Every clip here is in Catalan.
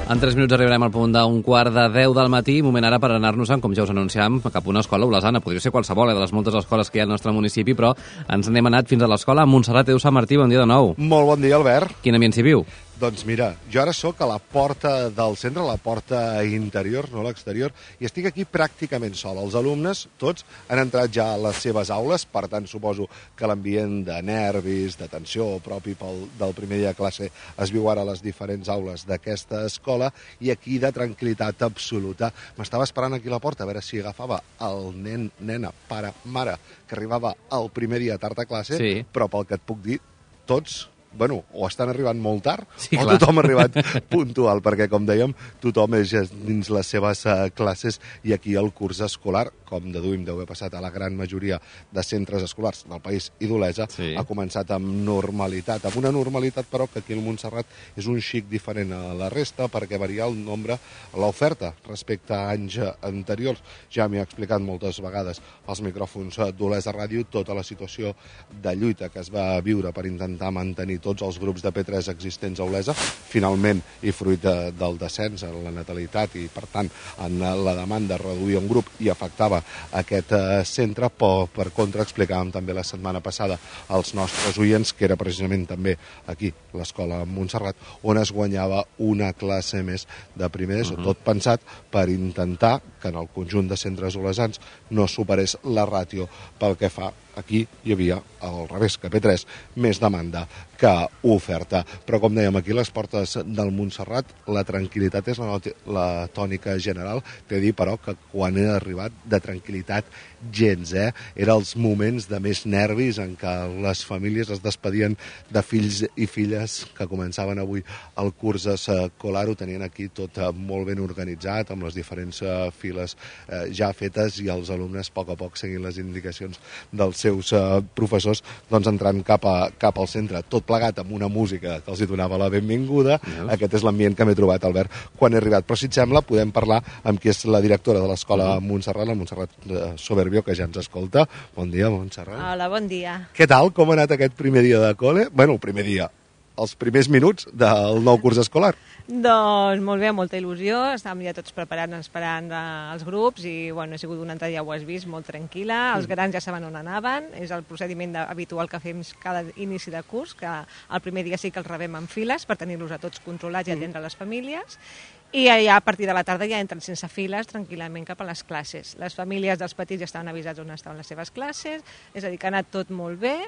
En 3 minuts arribarem al punt d'un 9:15 del matí, moment ara per anar-nos-en, com ja us anunciàvem, cap a una escola olesana. Podria ser qualsevol, de les moltes escoles que hi ha al nostre municipi, però ens n'hem anat fins a l'escola Montserrat Edu Sant Martí. Bon dia de nou. Molt bon dia, Albert. Quin ambient s'hi viu? Doncs mira, jo ara sóc a la porta del centre, la porta interior, no l'exterior, i estic aquí pràcticament sol. Els alumnes, tots, han entrat ja a les seves aules, per tant, suposo que l'ambient de nervis, de tensió propi del primer dia de classe es viu ara a les diferents aules d'aquesta escola, i aquí de tranquil·litat absoluta. M'estava esperant aquí a la porta a veure si agafava el nen, nena, pare, mare, que arribava el primer dia tard a classe, sí. Però pel que et puc dir, tots... Bueno, o estan arribant molt tard, sí, o clar. Tothom ha arribat puntual, perquè, com dèiem, tothom és dins les seves classes, i aquí el curs escolar, com deduïm deu haver passat a la gran majoria de centres escolars del país i d'Olesa, sí. Ha començat amb normalitat, amb una normalitat, però, que aquí al Montserrat és un xic diferent a la resta, perquè varia el nombre, l'oferta respecte a anys anteriors. Ja m'hi ha explicat moltes vegades als micròfons d'Olesa Ràdio tota la situació de lluita que es va viure per intentar mantenir tots els grups de P3 existents a Olesa. Finalment, i fruit del descens en la natalitat i, per tant, en la demanda reduïa un grup i afectava aquest centre, però, per contra, explicàvem també la setmana passada als nostres oients que era precisament també aquí, l'escola Montserrat, on es guanyava una classe més de primer d'ESO, tot pensat per intentar que en el conjunt de centres olesans no superés la ràtio pel que fa. Aquí hi havia, al revés, que P3, més demanda que oferta. Però, com dèiem, aquí a les portes del Montserrat, la tranquil·litat és la tònica general. T'he de dir, però, que quan he arribat, de tranquil·litat gens, Eren els moments de més nervis en què les famílies es despedien de fills i filles que començaven avui el curs escolar. Ho tenien aquí tot molt ben organitzat, amb les diferents files ja fetes, i els alumnes, a poc, seguint les indicacions dels seus professors, doncs entrant cap al centre, tot plegat amb una música que els hi donava la benvinguda. Aquest és l'ambient que m'he trobat, Albert, quan he arribat. Però, si et sembla, podem parlar amb qui és la directora de l'escola Montserrat, la Montserrat Soberbio, que ja ens escolta. Bon dia, Montserrat. Hola, bon dia. Què tal? Com ha anat aquest primer dia de col·le? Bueno, el primer dia, els primers minuts del nou curs escolar. Doncs molt bé, molta il·lusió, estàvem ja tots preparant, esperant els grups, i bueno, ha sigut una entrada, ja ho has vist, molt tranquil·la, els grans ja saben on anaven, és el procediment habitual que fem cada inici de curs, que el primer dia sí que els rebem en files per tenir-los a tots controlats i atendre les famílies, i ja a partir de la tarda ja entren sense files tranquil·lament cap a les classes. Les famílies dels petits ja estaven avisats on estaven les seves classes, és a dir, que ha anat tot molt bé,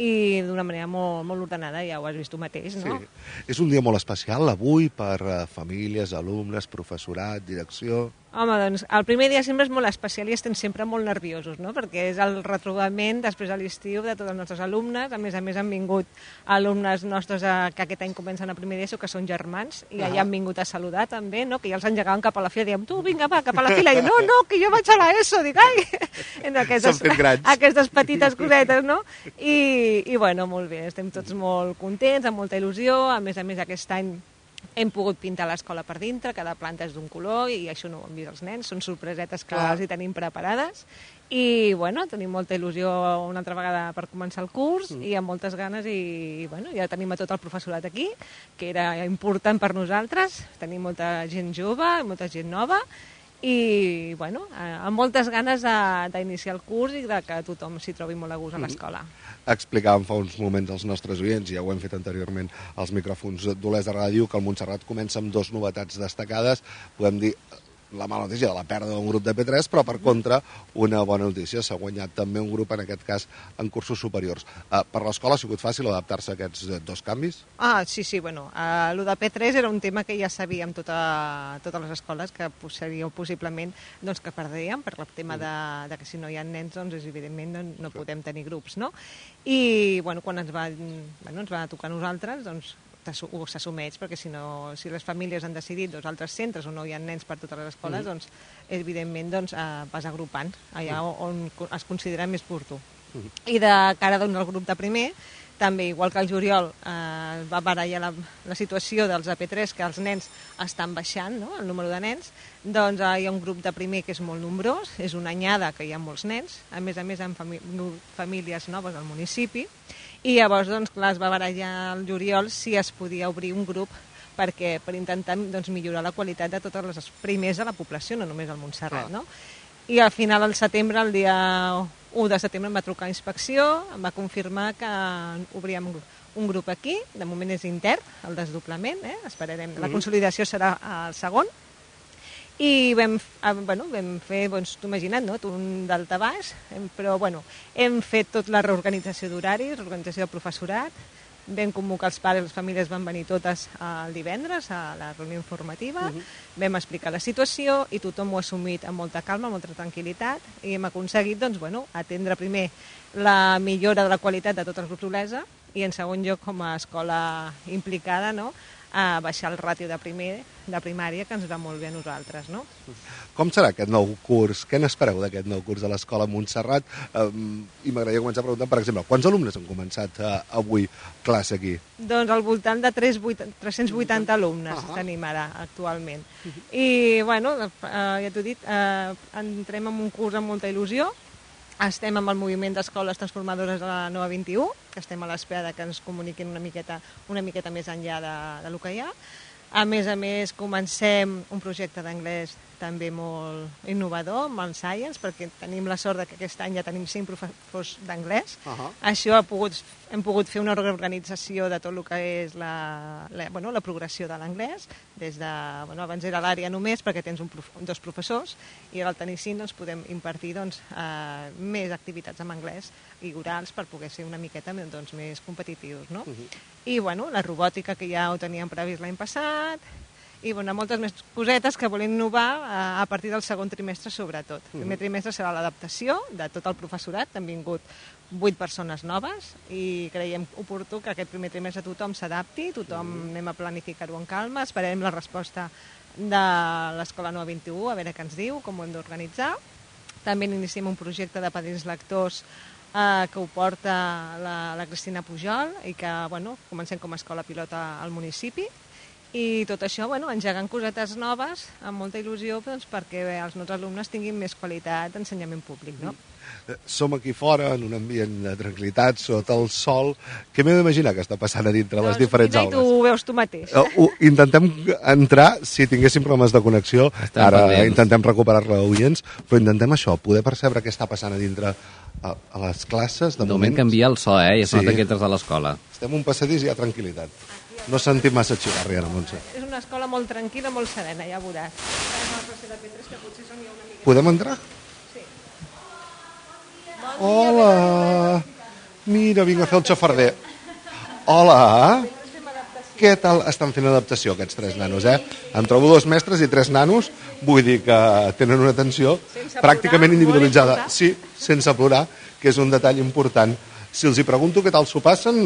i d'una manera molt ordenada, ja ho has vist tu mateix, no? Sí. És un dia molt especial avui per famílies, alumnes, professorat, direcció... Home, doncs el primer dia sempre és molt especial i estem sempre molt nerviosos, no? Perquè és el retrobament després de l'estiu de tots els nostres alumnes. A més han vingut alumnes nostres que aquest any comencen a primer d'ESO, que són germans, i ja han vingut a saludar també, no? Que ja els engegaven cap a la fila, dèiem, tu, vinga, va, cap a la fila, i no, que jo vaig a l'ESO, dic, ai! Aquestes petites cosetes, no? I bueno, molt bé, estem tots molt contents, amb molta il·lusió. A més, aquest any hem pogut pintar l'escola per dintre, cada planta és d'un color, i això no ho han vist els nens, són sorpresetes que els hi tenim preparades, i bueno, tenim molta il·lusió una altra vegada per començar el curs, i amb moltes ganes, i bueno, ja tenim a tot el professorat aquí, que era important per nosaltres, tenim molta gent jove, molta gent nova, i bueno, amb moltes ganes d'iniciar el curs i que tothom s'hi trobi molt a gust a l'escola. Explicàvem fa uns moments als nostres oients, ja ho hem fet anteriorment als micròfons d'Olesa Ràdio, que el Montserrat comença amb 2 novetats destacades. Podem dir la mala notícia de la pèrdua d'un grup de P3, però, per contra, una bona notícia. S'ha guanyat també un grup, en aquest cas, en cursos superiors. Per l'escola ha sigut fàcil adaptar-se a aquests 2 canvis? Sí, bueno, el de P3 era un tema que ja sabíem totes les escoles, que seria possiblement que perdríem, per el tema de que si no hi ha nens, doncs, evidentment, no podem tenir grups, no? I, bueno, quan ens va tocar a nosaltres, doncs, s'assumeix, perquè si les famílies han decidit altres centres on no hi ha nens per totes les escoles, doncs, evidentment, vas agrupant allà on es considera més oportú. I de cara al grup de primer, també, igual que el juliol, va barallar la situació dels AP3, que els nens estan baixant, no?, el número de nens, doncs hi ha un grup de primer que és molt nombrós, és una anyada que hi ha molts nens, a més amb famílies noves al municipi, i llavors, doncs, clar, es va barallar el juliol si es podia obrir un grup per intentar doncs, millorar la qualitat de totes les primers de la població, no només al Montserrat, no? I al final del setembre, el dia 1 de setembre, em va trucar a Inspecció, em va confirmar que obríem un grup aquí, de moment és intern, el desdoblament, esperarem, la consolidació serà el segon, i vam fer, doncs, t'ho imagina't, no? Un daltabaix, però bueno, hem fet tota la reorganització d'horaris, l'organització del professorat, vam convocar els pares, les famílies van venir totes el divendres a la reunió informativa, vam explicar la situació i tothom ho ha assumit amb molta calma, amb molta tranquil·litat, i hem aconseguit doncs, bueno, atendre primer la millora de la qualitat de tots els grups d'Olesa i en segon lloc com a escola implicada, no?, a baixar el ràtio de primària, que ens va molt bé a nosaltres, no? Com serà aquest nou curs? Què n'espereu d'aquest nou curs de l'Escola Montserrat? I m'agradaria començar preguntant, per exemple, quants alumnes han començat avui classe aquí? Doncs al voltant de 380 alumnes tenim ara, actualment. I, bueno, ja t'ho he dit, entrem en un curs amb molta il·lusió. Estem amb el moviment d'escoles transformadores de la Nova 21, que estem a l'espera que ens comuniquin una miqueta més enllà de lo que hi ha. A més, comencem un projecte d'anglès també molt innovador, amb el Science, perquè tenim la sort que aquest any ja tenim 5 professors d'anglès. Això hem pogut fer una reorganització de tot el que és la progressió de l'anglès, abans era l'àrea només perquè tens 2 professors, i ara al tenir 5 doncs, podem impartir més activitats en anglès i orals per poder ser una miqueta més competitius, no? I la robòtica, que ja ho teníem previst l'any passat, i moltes més cosetes que volem innovar a partir del segon trimestre, sobretot. El primer trimestre serà l'adaptació de tot el professorat, han vingut 8 persones noves i creiem oportú que aquest primer trimestre tothom s'adapti, tothom anem a planificar-ho amb calma, esperem la resposta de l'Escola Nova 21, a veure què ens diu, com ho hem d'organitzar. També iniciem un projecte de padrins lectors que ho porta la Cristina Pujol i que comencem com a escola pilota al municipi. I tot això, engegant cosetes noves, amb molta il·lusió, perquè els nostres alumnes tinguin més qualitat d'ensenyament públic, no? Som aquí fora, en un ambient de tranquil·litat, sota el sol. Què m'he d'imaginar que està passant a dintre les diferents aules? Tu ho veus tu mateix. Intentem entrar, si tinguéssim problemes de connexió, ara intentem recuperar-la, oients, però intentem això, poder percebre què està passant a dintre a les classes. De moment canvia el so, i es nota que entres a l'escola. Estem un passadís i hi ha tranquil·litat. No sentim massa xivarri ara, Montse. És una escola molt tranquil·la, molt serena, ja veuràs. Podem entrar? Sí. Hola! Mira, vinc a fer el xafarder. Hola! Què tal? Estan fent adaptació aquests 3 nanos, Em trobo 2 mestres i 3 nanos, vull dir que tenen una atenció pràcticament individualitzada. Sí, sense plorar, que és un detall important. Si els hi pregunto què tal s'ho passen,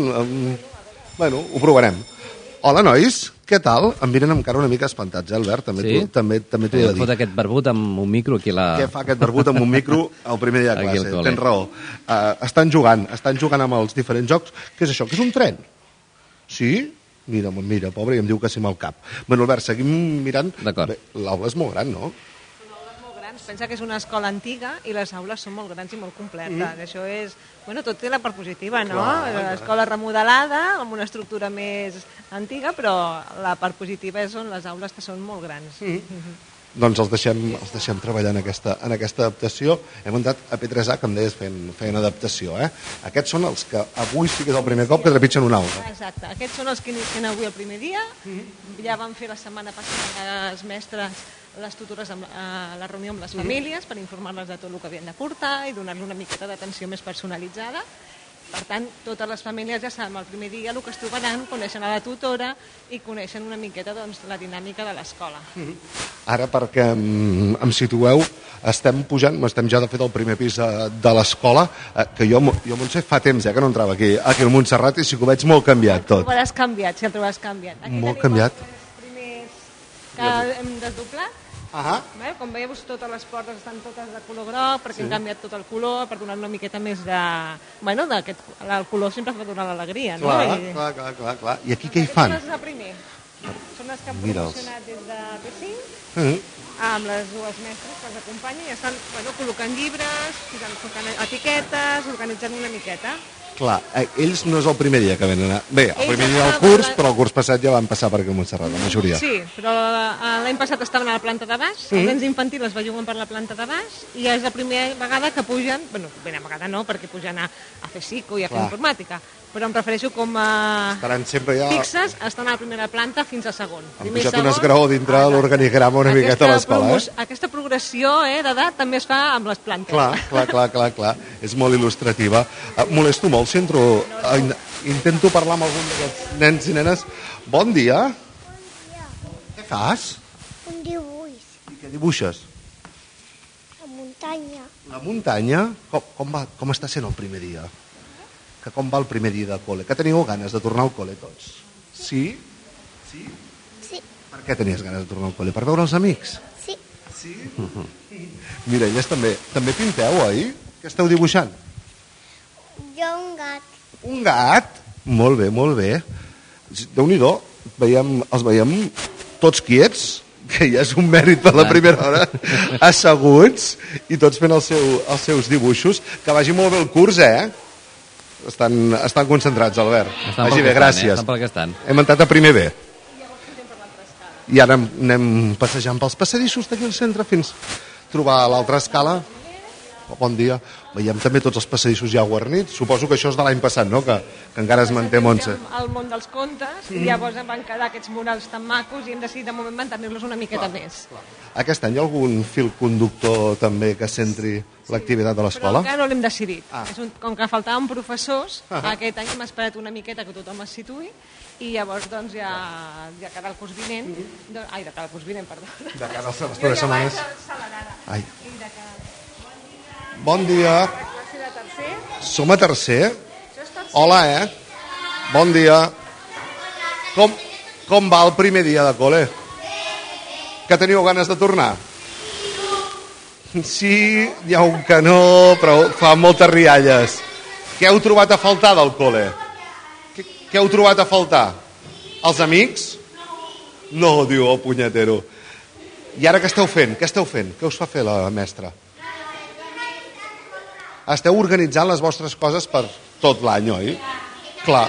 ho provarem. Hola, nois, què tal? Em miren amb cara una mica espantats, Albert? També t'ho he de dir. Fot aquest barbut amb un micro aquí a la... Què fa aquest barbut amb un micro el primer dia de classe? Tens raó. Estan jugant amb els diferents jocs. Què és això? Que és un tren? Sí? Mira, pobre, i em diu que sí amb el cap. Bueno, Albert, seguim mirant. D'acord. L'aula és molt gran, no? Pensa que és una escola antiga i les aules són molt grans i molt completes. Això és... tot té la part positiva, no? L'escola remodelada, amb una estructura més antiga, però la part positiva són les aules que són molt grans. Doncs els deixem treballar en aquesta adaptació. Hem entrat a P3A, que em deies, feien adaptació. Aquests són els que avui sí que és el primer cop que trepitgen una aula. Exacte. Aquests són els que inicien avui el primer dia. Ja van fer la setmana passada els mestres les tutores a la reunió amb les famílies per informar-les de tot el que havien de portar i donar-los una miqueta d'atenció més personalitzada. Per tant, totes les famílies ja saben el primer dia el que es trobaran, coneixen a la tutora i coneixen una miqueta la dinàmica de l'escola. Ara, perquè em situeu, estem ja de fet al primer pis de l'escola, que jo Montse, fa temps que no entrava aquí al Montserrat i sí que ho veig molt canviat tot. El trobaràs canviat. Molt canviat. Els primers que hem desdoblat. Com veieu, totes les portes estan totes de color groc perquè hem canviat tot el color per donar una miqueta més de... el color sempre fa donar l'alegria, no? Clar. I aquí què hi fan? Són els de primer. Són els que han promocionat des de P5 amb les 2 mestres que els acompanyen i estan col·locant llibres, col·locant etiquetes, organitzant una miqueta. Clar, ells no és el primer dia que venen a... Bé, el primer dia del curs, però el curs passat ja van passar per aquí a Montserrat, la majoria. Sí, però l'any passat estaven a la planta de baix, els nens infantils es belluguen per la planta de baix, i és la primera vegada que pugen, bueno, primera vegada no, perquè pugen a fer psico i a fer informàtica, però em refereixo com a fixes, estan a la primera planta fins a segon. Han pujat un esgraó dintre l'organigrama una miqueta a l'escola, Aquesta progressió d'edat també es fa amb les plantes. Clar. És molt il·lustrativa. Molesto molt si entro... Intento parlar amb algun d'aquests nens i nenes. Bon dia. Què fas? Un dibuix. I què dibuixes? La muntanya. La muntanya? Com està sent el primer dia? Com va el primer dia de col·le? Que teniu ganes de tornar al col·le tots? Sí? Sí. Per què tenies ganes de tornar al col·le? Per veure els amics? Sí. Sí? Mira, elles també pinteu, oi? Què esteu dibuixant? Jo un gat. Un gat? Molt bé. Déu-n'hi-do, els veiem tots quiets, que ja és un mèrit per la primera hora, asseguts, i tots fent els seus dibuixos. Que vagi molt bé el curs, Estan concentrats, Albert. Vagi bé, gràcies. Estan pel que estan. Hem entrat a primer B. I ara anem passejant pels passadissos d'aquí al centre fins a trobar l'altra escala. Bon dia. Veiem també tots els passadissos ja guarnits. Suposo que això és de l'any passat, no? Que encara es manté, Montse. El món dels contes, i llavors em van quedar aquests murals tan macos i hem decidit de moment mantenir-los una miqueta més. Aquest any hi ha algun fil conductor també que centri l'activitat de l'escola? Però encara no l'hem decidit. Com que faltaven professors, aquest any hem esperat una miqueta que tothom es situï i llavors doncs ja cada el curs vinent, de cada el curs vinent, perdó. De cada les properes setmanes. Ai. Bon dia. Som a tercer? Hola, Bon dia. Com va el primer dia de col·le? Que teniu ganes de tornar? Sí, hi ha un que no, però fa moltes rialles. Què heu trobat a faltar del col·le? Què heu trobat a faltar? Els amics? No, diu el punyetero. I ara què esteu fent? Què us fa fer la mestra? Esteu organitzant les vostres coses per tot l'any, oi? Clar,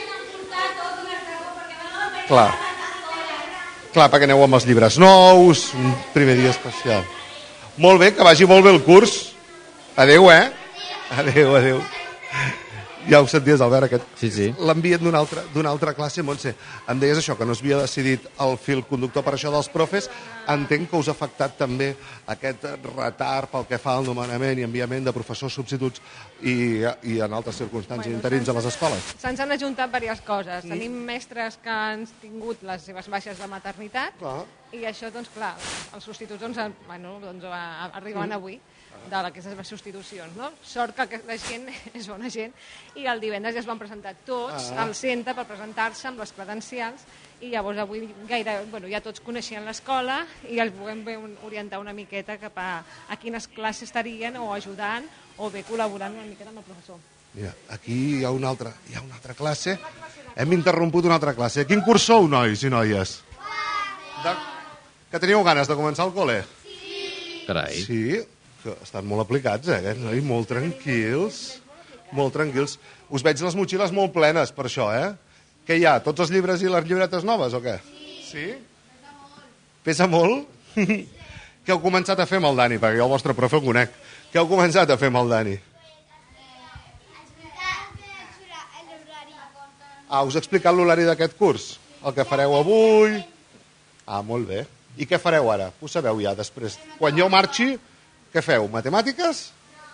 perquè aneu amb els llibres nous, un primer dia especial. Molt bé, que vagi molt bé el curs. Adéu, Adéu. Ja ho senties, Albert, aquest. Sí. L'envien d'una altra classe, Montse. Em deies això, que no es havia decidit el fil conductor per això dels profes. Entenc que us ha afectat també aquest retard pel que fa al nomenament i enviament de professors substituts i en altres circumstàncies interins a les escoles. Se'ns han ajuntat diverses coses. Tenim mestres que han tingut les seves baixes de maternitat i això, doncs clar, els substituts arriben avui d'aquestes substitucions, no? Sort que la gent és bona gent i el divendres ja es van presentar tots al centre per presentar-se amb les credencials i llavors avui ja tots coneixien l'escola i els volem orientar una miqueta cap a quines classes estarien o ajudant o bé col·laborant una miqueta amb el professor. Mira, aquí hi ha una altra classe. Hem interromput una altra classe. Quin curs sou, nois i noies? Que teniu ganes de començar el col·le? Sí. Carai. Sí? Que estan molt aplicats, aquests nois, molt tranquils. Us veig les motxilles molt plenes per això, Què hi ha, tots els llibres i les llibretes noves o què? Sí? Pesa molt? Què heu començat a fer amb el Dani? Perquè jo el vostre profe el conec. Què heu començat a fer amb el Dani? Us he explicat l'horari d'aquest curs? El que fareu avui? Molt bé. I què fareu ara? Ho sabeu ja després. Quan jo marxi, què feu? Matemàtiques?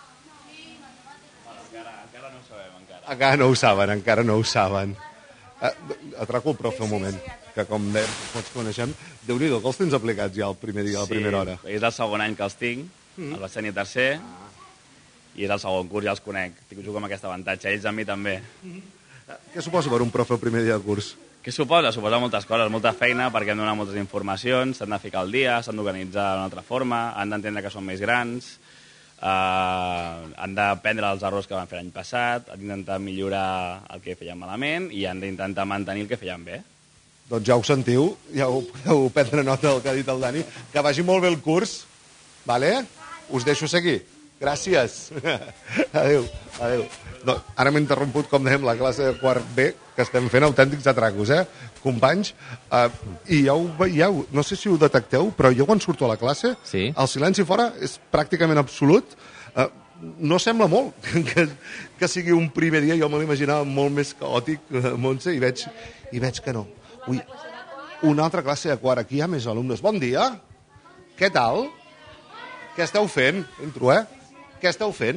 Encara no ho sabem, encara no ho saben. Atraco el profe un moment, que com tots coneixem, Déu-n'hi-do que els tens aplicats ja el primer dia, a la primera hora. Sí, és el segon any que els tinc, el vaig tenir tercer, i és el segon curs, ja els conec. Jugo amb aquest avantatge, ells amb mi també. Què suposa per un profe el primer dia de curs? Què suposa? Suposa moltes coses, molta feina, perquè hem de donar moltes informacions, s'han de ficar al dia, s'han d'organitzar d'una altra forma, han d'entendre que són més grans, han d'aprendre els errors que van fer l'any passat, han d'intentar millorar el que feien malament i han d'intentar mantenir el que feien bé. Doncs ja ho sentiu, ja ho podeu prendre nota del que ha dit el Dani. Que vagi molt bé el curs, vale? Us deixo seguir. Gràcies. Adéu. No, ara m'he interromput, com dèiem, la classe de quart B, que estem fent autèntics atracos, companys? I ja ho veieu, no sé si ho detecteu, però jo quan surto a la classe, Sí. el silenci fora és pràcticament absolut. No sembla molt que sigui un primer dia, jo me l'imaginava molt més caòtic, Montse, i veig que no. Ui, una altra classe de quart, aquí hi ha més alumnes. Bon dia, què tal? Què esteu fent? Entro, Què esteu fent?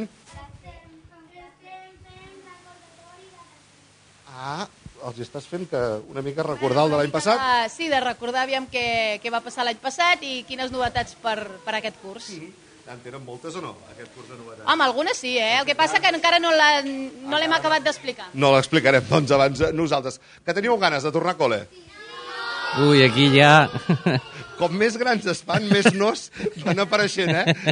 Els estàs fent que una mica recordar el de l'any passat? Sí, de recordar aviam què va passar l'any passat i quines novetats per aquest curs. En tenen moltes o no, aquest curs de novetats? Home, algunes sí, El que passa que encara no l'hem acabat d'explicar. No l'explicarem, doncs, abans nosaltres. Que teníeu ganes de tornar a col·le? Ui, aquí ja... Com més grans es fan, més nos van apareixent,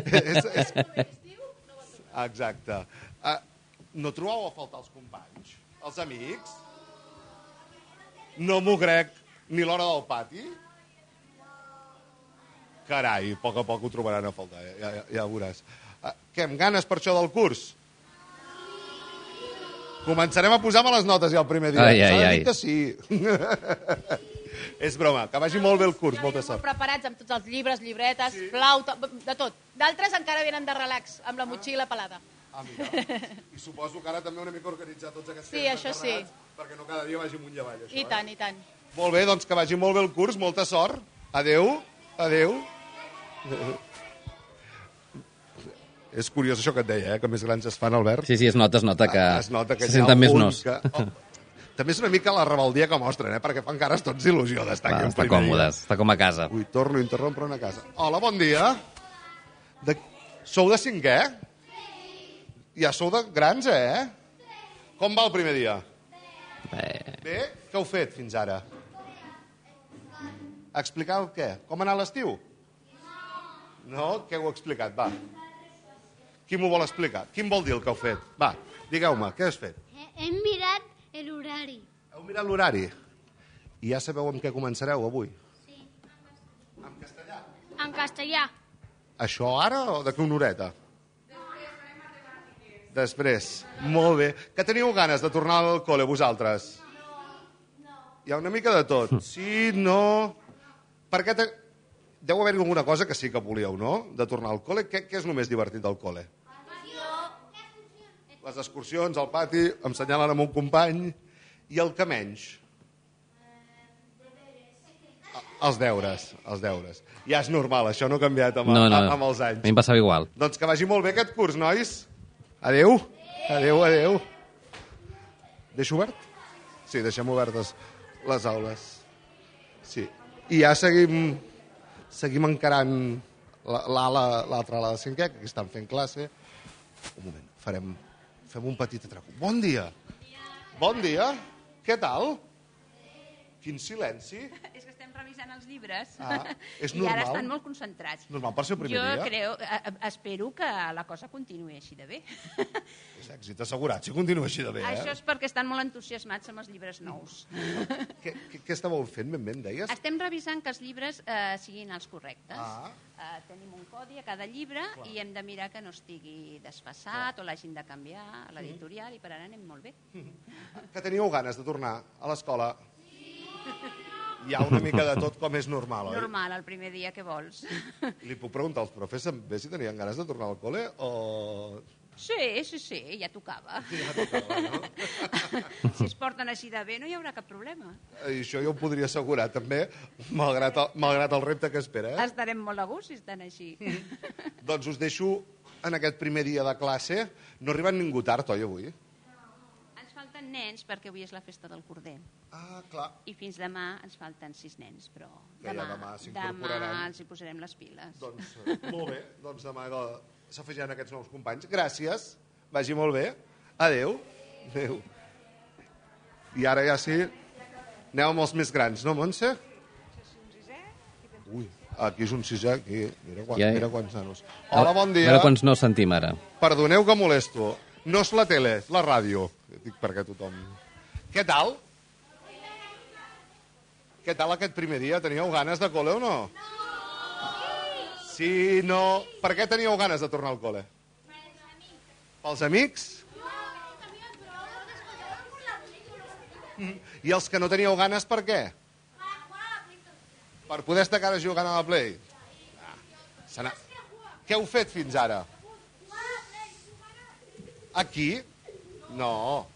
Exacte. No trobeu a faltar els companys? Els amics? No m'ho crec. Ni l'hora del pati? Carai, a poc ho trobaran a faltar, ja ho veuràs. Què, amb ganes per això del curs? Començarem a posar les notes ja el primer dia. Ai. Que sí. És broma, que vagi molt bé el curs, molta sort. Preparats amb tots els llibres, llibretes, flauta, de tot. D'altres encara venen de relax, amb la motxilla pelada. Mira. I suposo que ara també una mica organitzar tots aquests Sí, això sí. perquè no cada dia vagi amunt i avall, això. I tant, i tant. Molt bé, doncs que vagi molt bé el curs, molta sort. Adeu. És curiós això que et deia, que més grans es fan, Albert. Sí, es nota que se senten més nos. També és una mica la rebeldia que mostren, perquè fan cares tots d'il·lusió d'estar aquí. Està còmodes, està com a casa. Ui, torno a interrompre una casa. Hola, bon dia. Sou de 5è? Ja sou de grans, Com va el primer dia? Bé? Què heu fet fins ara? Explicar el què? Com ha anat l'estiu? No? Què heu explicat? Va. Qui m'ho vol explicar? Quin vol dir el que heu fet? Va, digueu-me, què has fet? Hem mirat l'horari. Heu mirat l'horari? I ja sabeu amb què començareu avui? Sí. En castellà? En castellà. Això ara o d'aquí una horeta? Després. Molt bé. Que teniu ganes de tornar al col·le, vosaltres? No. Hi ha una mica de tot. Sí, no... Per què deu haver-hi alguna cosa que sí que volíeu, no?, de tornar al col·le. Què és el més divertit del col·le? Les excursions, al pati, em senyalen amb un company. I el que menys? Els deures. Ja és normal, això no ha canviat amb els anys. A mi em passava igual. Doncs que vagi molt bé aquest curs, nois. Adéu. Deixo obert? Sí, deixem obertes les aules. Sí. I ja seguim encarant l'altra ala de 5è, que aquí estan fent classe. Un moment, fem un petit atraco. Bon dia. Bon dia. Què tal? Quin silenci. És que estem revisant els llibres és i normal. ara estan molt concentrats. Normal per ser el primer dia? Jo espero que la cosa continuï així de bé. És èxit assegurat, si continua així de bé, Això és perquè estan molt entusiasmats amb els llibres nous. Què estàveu fent, ben bé, em deies? Estem revisant que els llibres siguin els correctes. Tenim un codi a cada llibre i hem de mirar que no estigui desfasat o l'hagin de canviar a l'editorial i per ara anem molt bé. Que teníeu ganes de tornar a l'escola? Hi ha una mica de tot com és normal, oi? Normal, el primer dia que vols. Li puc preguntar als profes bé si tenien ganes de tornar al col·le o... Sí, ja tocava. No? Si es porten així de bé no hi haurà cap problema. I això jo ho podria assegurar també, malgrat el repte que espera. Estarem molt a gust si estan així. Doncs us deixo en aquest primer dia de classe. No ha arribat ningú tard, oi, avui? Ens falten nens perquè avui és la festa del corder. Clar. I fins demà ens falten 6 nens, però demà s'incorporaran. Demà els hi posarem les piles. Doncs molt bé, doncs demà s'afegiran aquests nous companys. Gràcies, vagi molt bé. Adéu. I ara ja sí, aneu amb els més grans, no, Montse? Ui, aquí és un 6è, aquí. Mira quants nanos. Hola, bon dia. A veure quants no sentim ara. Perdoneu que molesto. No és la tele, és la ràdio. Dic perquè tothom... Què tal? Què tal aquest primer dia? Teníeu ganes de col·le o no? Sí, no. Per què teníeu ganes de tornar al col·le? Pels amics? I els que no teníeu ganes, per què? Per poder estar cara jugant a la Play? Què heu fet fins ara? Aquí? No.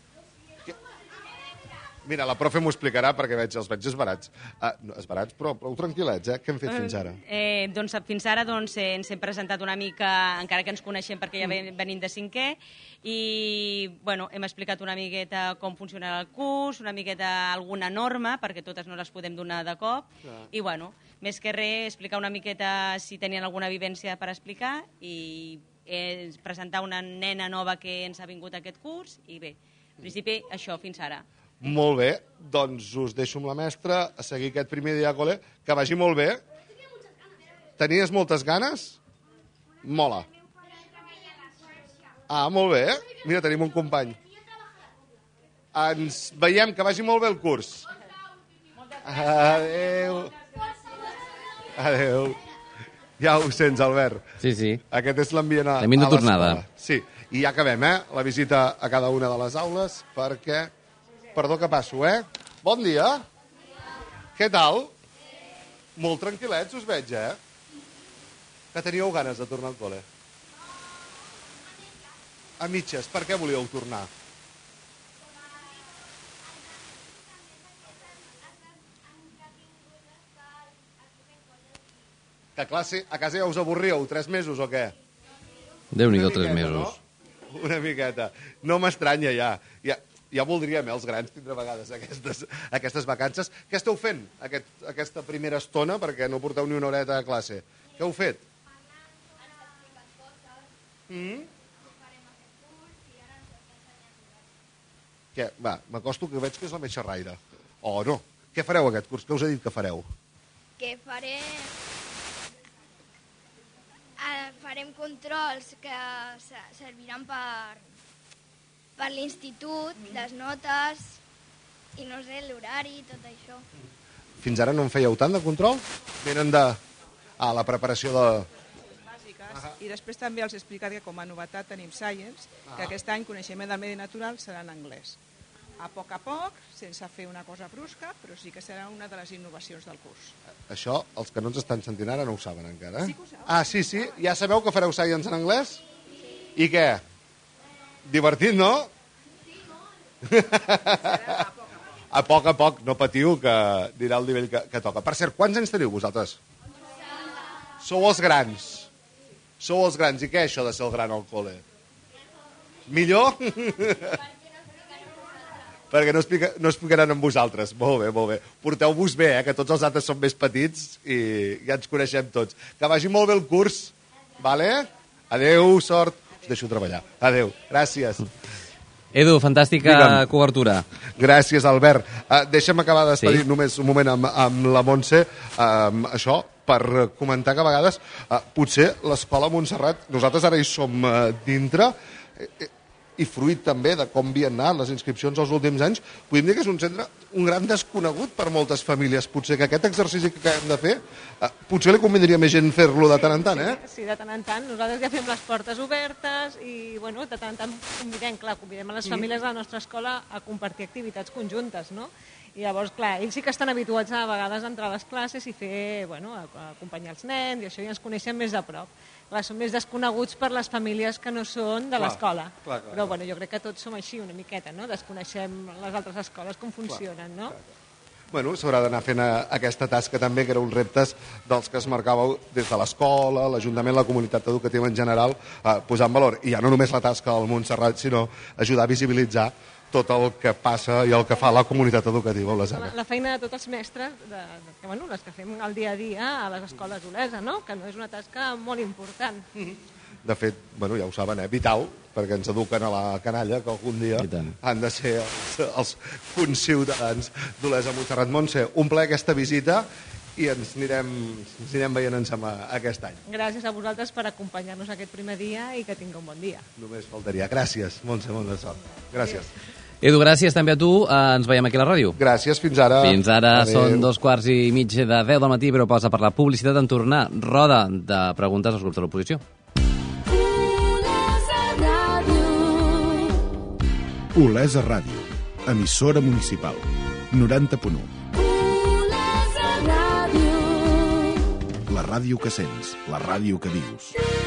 Mira, la profe m'ho explicarà perquè els veig esbarats. Esbarats, però prou tranquil·lets, eh? Què hem fet fins ara? Doncs fins ara ens hem presentat una mica, encara que ens coneixem perquè ja venim de 5è, i hem explicat una miqueta com funcionarà el curs, una miqueta alguna norma, perquè totes no les podem donar de cop, i més que res, explicar una miqueta si tenien alguna vivència per explicar i presentar una nena nova que ens ha vingut a aquest curs, i bé, en principi això fins ara. Molt bé, doncs us deixo amb la mestra a seguir aquest primer dia a col·le. Que vagi molt bé. Tenies moltes ganes? Mola. Molt bé. Mira, tenim un company. Ens veiem, que vagi molt bé el curs. Adéu. Adéu. Ja ho sents, Albert. Sí. Aquest és l'ambient a l'escola. De tornada. Sí, i ja acabem, la visita a cada una de les aules, perquè... Perdó que passo, Bon dia. Què tal? Molt tranquil·lets us veig, Que teníeu ganes de tornar al col·le? A mitges. Per què volíeu tornar? Que a casa ja us avorríeu 3 mesos o què? Déu-n'hi-do, 3 mesos. No? Una miqueta. No m'estranya ja. Ja voldríem, els grans, tindre a vegades aquestes vacances. Què esteu fent aquesta primera estona? Perquè no porteu ni una horeta a classe. Què heu fet? Què? Va, m'acosto que veig que és la més xerraire. Oh, no. Què fareu aquest curs? Què us he dit que fareu? Que farem controls que serviran per l'institut, les notes, i no sé, l'horari, tot això. Fins ara no en fèieu tant de control? Venen de... la preparació de... Bàsiques. I després també els he explicat que com a novetat tenim Science, que aquest any coneixement del medi natural serà en anglès. A poc, sense fer una cosa brusca, però sí que serà una de les innovacions del curs. Això, els que no ens estan sentint ara no ho saben encara, Sí que ho saben. Sí. Ja sabeu que fareu Science en anglès? I què? Divertit, no? Sí, a poc, no patiu, que dirà el nivell que toca. Per cert, quants anys teniu vosaltres? Sou els grans. I què, això de ser el gran al col·le? Millor? Perquè no explicaran amb vosaltres. Molt bé. Porteu-vos bé, que tots els altres són més petits i ja ens coneixem tots. Que vagi molt bé el curs, vale? Adéu, sort. Us deixo treballar. Adéu, gràcies. Edu, fantàstica cobertura. Gràcies, Albert. Deixa'm acabar de despedir només un moment amb la Montse. Això, per comentar que a vegades potser l'escola Montserrat, nosaltres ara hi som dintre, i fruit també de com havien anat les inscripcions els últims anys, podem dir que és un centre, un gran desconegut per moltes famílies. Potser que aquest exercici que acabem de fer, potser li convindria més gent fer-lo de tant en tant, Sí, de tant en tant. Nosaltres ja fem les portes obertes i, de tant en tant convidem a les famílies de la nostra escola a compartir activitats conjuntes, no? I llavors, clar, ells sí que estan habituats a vegades a entrar a les classes i fer, acompanyar els nens, i això ja ens coneixem més a prop. Clar, són més desconeguts per les famílies que no són de l'escola. Però, jo crec que tots som així una miqueta, no? Desconeixem les altres escoles, com funcionen, no? Bueno, s'haurà d'anar fent aquesta tasca també, que era uns reptes dels que es marcàveu des de l'escola, l'Ajuntament, la comunitat educativa en general, posar en valor. I ja no només la tasca del Montserrat, sinó ajudar a visibilitzar tot el que passa i el que fa la comunitat educativa. La feina de tots els mestres, les que fem el dia a dia a les escoles d'Olesa, no? Que no és una tasca molt important. De fet, ja ho saben, vital, perquè ens eduquen a la canalla, que algun dia han de ser els conciutadans d'Olesa Montserrat. Montse, un plaer aquesta visita i ens anirem veient aquest any. Gràcies a vosaltres per acompanyar-nos aquest primer dia i que tingueu un bon dia. Només faltaria. Gràcies, Montse, bona sort. Gràcies. Edu, gràcies també a tu. Ens veiem aquí a la ràdio. Gràcies, fins ara. Fins ara. Adeu. Són 2:15 de 10 del matí, però pausa per la publicitat. En tornar, roda de preguntes als grups de l'oposició. Olesa Ràdio, emissora municipal, 90.1. Olesa Ràdio. La ràdio que sents, la ràdio que vius.